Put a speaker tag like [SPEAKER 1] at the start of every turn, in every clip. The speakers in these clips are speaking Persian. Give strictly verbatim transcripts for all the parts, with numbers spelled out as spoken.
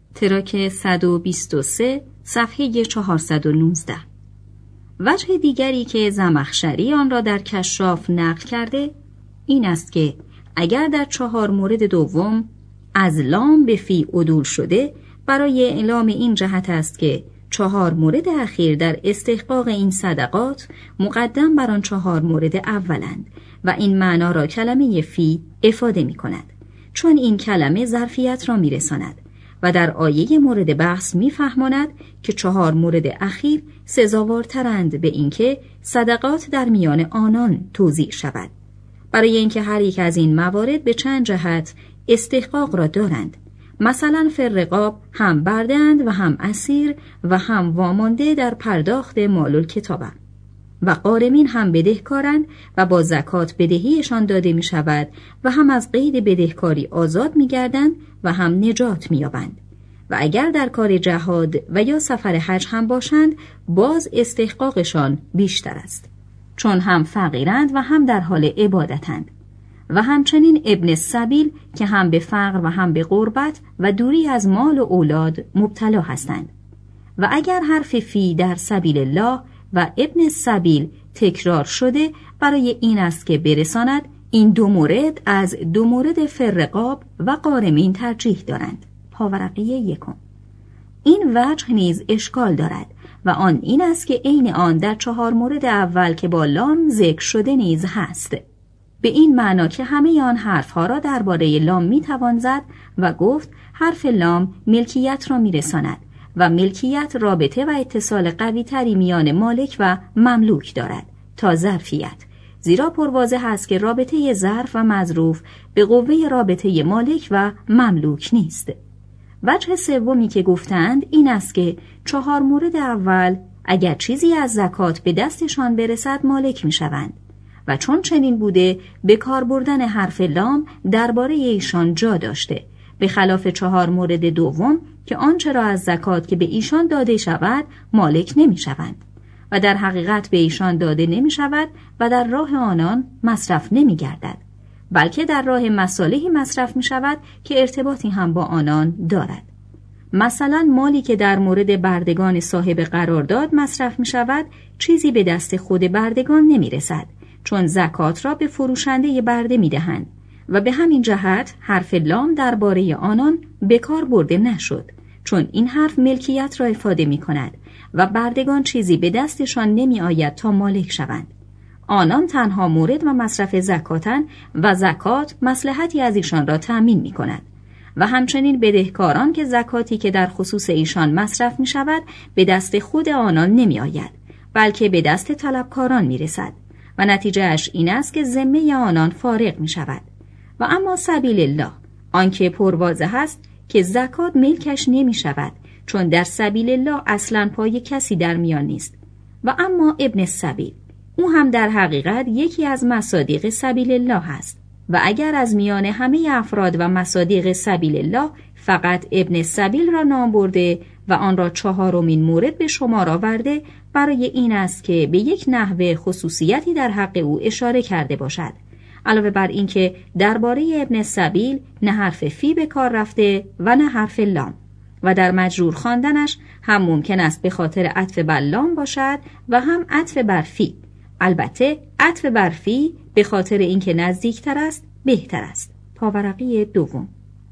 [SPEAKER 1] تراک صد و بیست و سه صفحه چهارصد و نوزده. وجه دیگری که زمخشری آن را در کشاف نقل کرده این است که اگر در چهار مورد دوم از لام به فی عدول شده، برای اعلام این جهت است که چهار مورد اخیر در استحقاق این صدقات مقدم بر آن چهار مورد اولند و این معنا را کلمه فی افاده می کند، چون این کلمه ظرفیت را می رساند و در آیه مورد بحث می فهماند که چهار مورد اخیر سزاوارترند به اینکه صدقات در میان آنان توزیع شود، برای اینکه هر یک از این موارد به چند جهت استحقاق را دارند. مثلا فرقاب هم برده‌اند و هم اسیر و هم وامانده در پرداخت مال الکتابه و غارمین هم بدهکارند و با زکات بدهیشان داده می شود و هم از قید بدهکاری آزاد می گردند و هم نجات می یابند. و اگر در کار جهاد و یا سفر حج هم باشند، باز استحقاقشان بیشتر است، چون هم فقیرند و هم در حال عبادتند. و همچنین ابن السبیل که هم به فقر و هم به غربت و دوری از مال و اولاد مبتلا هستند. و اگر حرف فی در سبیل الله و ابن السبیل تکرار شده، برای این است که برساند این دو مورد از دو مورد فرقاب و غارمین ترجیح دارند. پاورقی یکم. این وجه نیز اشکال دارد و آن این است که عین آن در چهار مورد اول که با لام ذکر شده نیز هست، به این معنا که همه آن حرفها را درباره لام می توان زد و گفت حرف لام ملکیت را می رساند و ملکیت رابطه و اتصال قوی تری میان مالک و مملوک دارد تا ظرفیت، زیرا پرواضح است که رابطه ظرف و مظروف به قوه رابطه مالک و مملوک نیست. وجه سومی که گفتند این است که چهار مورد اول اگر چیزی از زکات به دستشان برسد مالک می شوند و چون چنین بوده به کار بردن حرف لام درباره ایشان جا داشته، به خلاف چهار مورد دوم که آنچه را از زکات که به ایشان داده شود مالک نمی شوند و در حقیقت به ایشان داده نمی شود و در راه آنان مصرف نمی گردد، بلکه در راه مصالحی مصرف می شود که ارتباطی هم با آنان دارد. مثلا مالی که در مورد بردگان صاحب قرارداد مصرف می شود چیزی به دست خود بردگان نمی رسد، چون زکات را به فروشنده برده می دهند و به همین جهت حرف لام درباره آنان به کار برده نشد، چون این حرف ملکیت را افاده می کند و بردگان چیزی به دستشان نمی آید تا مالک شوند. آنان تنها مورد و مصرف زکاتن و زکات مصلحتی از ایشان را تأمین می کند و همچنین بدهکاران که زکاتی که در خصوص ایشان مصرف می شود به دست خود آنان نمی آید، بلکه به دست طلبکاران می رسد و نتیجه اش این است که ذمه آنان فارغ می شود. و اما سبیل الله آنکه پرواضح است که زکات ملکش نمی شود، چون در سبیل الله اصلا پای کسی در میان نیست. و اما ابن السبیل او هم در حقیقت یکی از مصادیق سبیل الله است و اگر از میان همه افراد و مصادیق سبیل الله فقط ابن السبیل را نام برده و آن را چهارمین مورد به شمار آورده، برای این است که به یک نحوه خصوصیتی در حق او اشاره کرده باشد، علاوه بر این که درباره ابن السبیل نه حرف فی به کار رفته و نه حرف لام و در مجرور خواندنش هم ممکن است به خاطر عطف بر لام باشد و هم عطف بر فی. البته عطف بر فی به خاطر اینکه نزدیکتر است بهتر است. پاورقی دوم.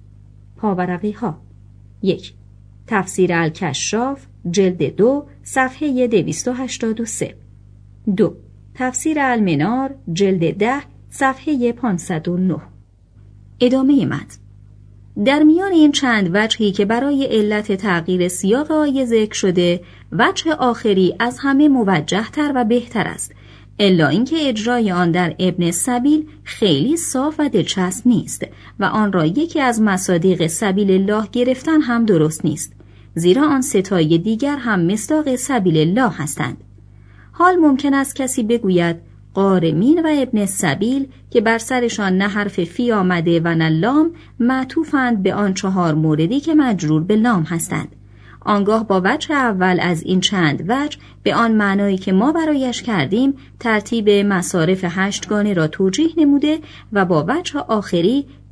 [SPEAKER 1] پاورقی ها. یک. تفسیر الکشاف جلد دو صفحه دویست و هشتاد و سه. دو. تفسیر المنار جلد ده صفحه پانصد و نه. ادامه متن. در میان این چند وجهی که برای علت تغییر سیاق آیه ذکر شده، وجه آخری از همه موجه تر و بهتر است، الا اینکه اجرای آن در ابن السبیل خیلی صاف و دلچسب نیست و آن را یکی از مصادیق سبیل الله گرفتن هم درست نیست، زیرا آن ستای دیگر هم مصداق سبیل الله هستند. حال ممکن است کسی بگوید غارمین و ابن السبیل که بر سرشان نه حرف فی آمده و نه لام معطوفند به آن چهار موردی که مجرور به لام هستند. آنگاه با وجه اول از این چند وجه به آن معنایی که ما برایش کردیم ترتیب مصارف هشتگانه را توجیه نموده و با وجه آخری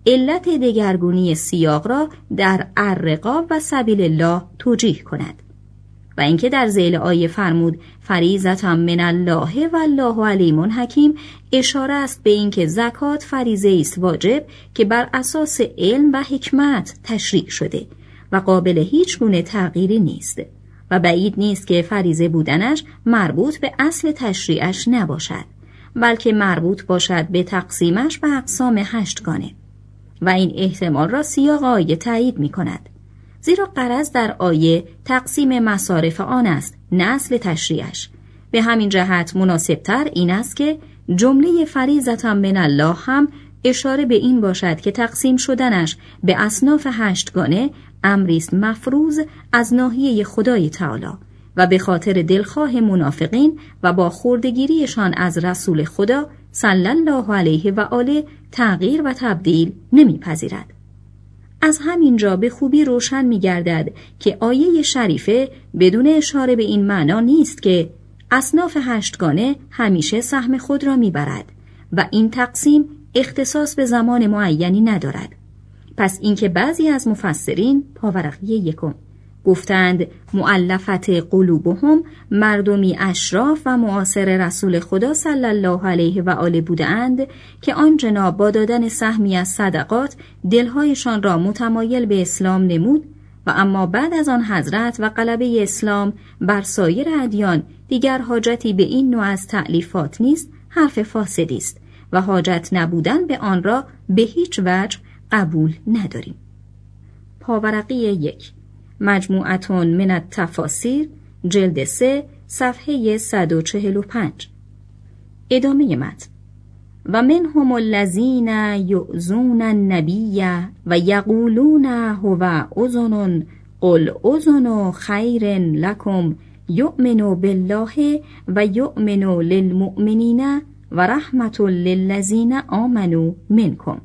[SPEAKER 1] علت دگرگونی سیاق را در الرقاب و سبیل الله توجیه کند. و اینکه در ذیل آیه فرمود فریضة من الله و الله علیم حکیم، اشاره است به اینکه زکات فریضه است واجب که بر اساس علم و حکمت تشریع شده و قابل هیچ گونه تغییری نیست و بعید نیست که فریضه بودنش مربوط به اصل تشریعش نباشد، بلکه مربوط باشد به تقسیمش به اقسام هشتگانه و این احتمال را سیاق آیه تایید می کند. زیرا غرض در آیه تقسیم مصارف آن است، نه اصل تشریعش. به همین جهت مناسبتر این است که جمله فریضة من الله هم اشاره به این باشد که تقسیم شدنش به اصناف هشتگانه امری است مفروض از ناحیه خدای تعالی و به خاطر دلخواه منافقین و با خردگیریشان از رسول خدا صلی الله علیه و آله تغییر و تبدیل نمیپذیرد. از همین جا به خوبی روشن می‌گردد که آیه شریفه بدون اشاره به این معنا نیست که اصناف هشتگانه همیشه سهم خود را میبرد و این تقسیم اختصاص به زمان معینی ندارد. پس اینکه بعضی از مفسرین پاورقی یکم گفتند مؤلفت قلوبهم مردمی اشراف و معاصر رسول خدا صلی الله علیه و آله بودند که آن جناب با دادن سهمی از صدقات دلهایشان را متمایل به اسلام نمود و اما بعد از آن حضرت و غلبه اسلام بر سایر ادیان دیگر حاجتی به این نوع از تألیفات نیست، حرف فاسدی است و حاجت نبودن به آن را به هیچ وجه قبول نداریم. پاورقی یک، مجموعتون من التفاسیر، جلد سه، صفحه صد و چهل و پنج. ادامه متن: و منهم الذین یؤذون النبی و یقولون هو اذن قل اذن خیر لکم یؤمن بالله و یؤمن للمؤمنین و رحمت للذین آمنوا منکم.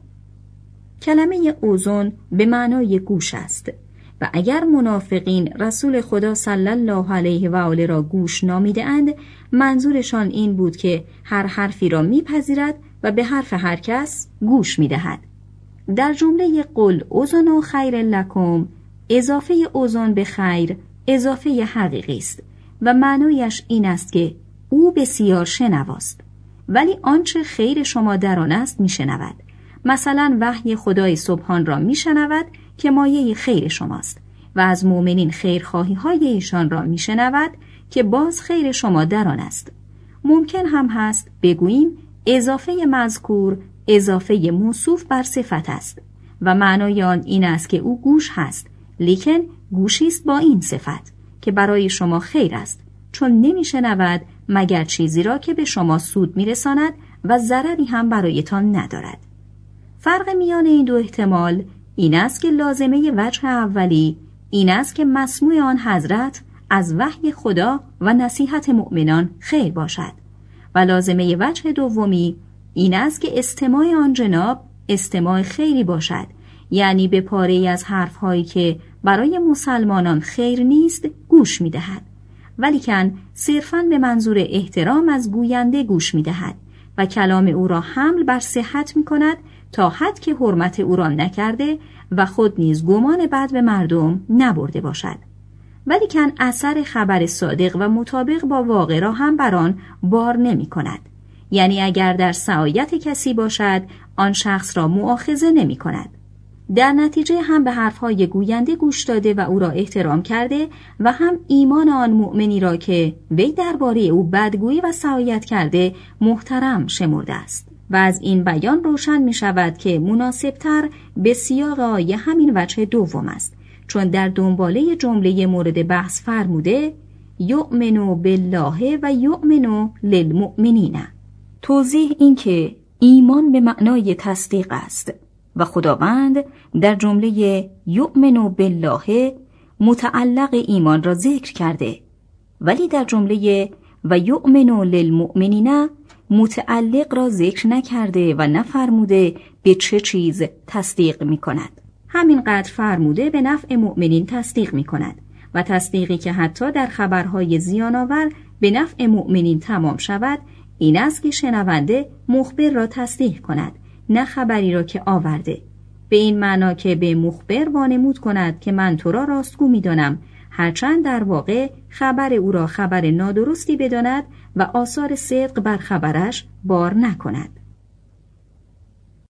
[SPEAKER 1] کلمه اذن به معنای گوش است و اگر منافقین رسول خدا صلی الله علیه و آله را گوش نامیده اند، منظورشان این بود که هر حرفی را میپذیرد و به حرف هر کس گوش میدهد. در جمله قل اذن خیر لکم، اضافه اذن به خیر اضافه حقیقی است و معنایش این است که او بسیار شنواست، ولی آنچه خیر شما در آن است میشنود. مثلا وحی خدای سبحان را میشنود که مایه خیر شماست و از مؤمنین خیرخواهی های ایشان را میشنود که باز خیر شما در آن است. ممکن هم هست بگوییم اضافه مذکور اضافه موصوف بر صفت است و معنای آن این است که او گوش هست، لیکن گوشی است با این صفت که برای شما خیر است، چون نمیشنود مگر چیزی را که به شما سود میرساند و ضرری هم برایتان ندارد. فرق میان این دو احتمال این است که لازمه وجه اولی این است که مسموع آن حضرت از وحی خدا و نصیحت مؤمنان خیر باشد و لازمه وجه دومی این است که استماع آن جناب استماع خیری باشد، یعنی به پاره‌ای از حرف‌هایی که برای مسلمانان خیر نیست گوش می‌دهد، ولیکن صرفاً به منظور احترام از گوینده گوش می‌دهد و کلام او را حمل بر صحت می‌کند تا حد که حرمت او را نکرده و خود نیز گمان بد به مردم نبرده باشد، ولیکن اثر خبر صادق و مطابق با واقع را هم بر آن بار نمی کند. یعنی اگر در سعایت کسی باشد آن شخص را مؤاخذه نمی کند. در نتیجه هم به حرفهای گوینده گوش داده و او را احترام کرده و هم ایمان آن مؤمنی را که وی درباره او بدگویی و سعایت کرده محترم شمرده است. و از این بیان روشن می شود که مناسبتر به سیاق آیه همین وجه دوم است، چون در دنباله جمله مورد بحث فرموده یؤمنو بالله و یؤمنو للمؤمنین. توضیح این که ایمان به معنای تصدیق است و خداوند در جمله یؤمنو بالله متعلق ایمان را ذکر کرده، ولی در جمله و یؤمنو للمؤمنین متعلق را ذکر نکرده و نفرموده به چه چیز تصدیق می کند. همینقدر فرموده به نفع مؤمنین تصدیق می کند و تصدیقی که حتی در خبرهای زیان‌آور به نفع مؤمنین تمام شود این است که شنونده مخبر را تصدیق کند، نه خبری را که آورده، به این معنا که به مخبر وانمود کند که من تو را راستگو می‌دانم، هرچند در واقع خبر او را خبر نادرستی بداند و آثار صدق بر خبرش بار نکند.